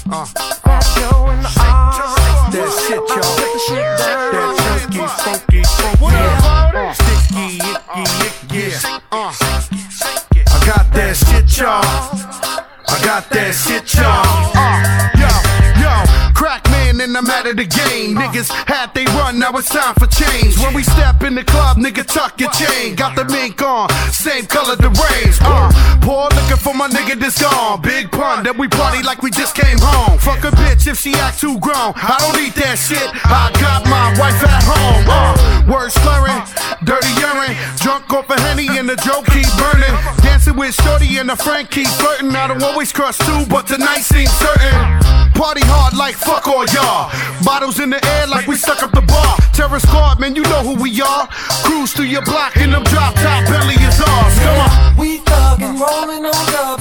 That showing the arm. That shit, y'all. Put the shit down. That chunky, funky, sticky, icky. I got that shit, y'all. I got that shit, y'all. Yo, crack man, and I'm out of the game. Niggas had they run, now it's time for change. When we step in the club, nigga, tuck your chain. Got the mink on, same color the range. Pour liquor for my nigga that's gone. Big pun, then we party like we just came home. Fuck a bitch if she act too grown. I don't need that shit, I got my wife at home. Words slurring, dirty urine. Drunk off a Henny and the joke keep burning. Dancing with Shorty and the friend keep flirting. I don't always crush too, but tonight seems certain. Party hard like fuck all y'all. Bottles in the air like we stuck up the bar. Terror squad, man, you know who we are. Cruise through your block in them drop top Bentley is ours. Come on. We thuggin', rollin' on dubs.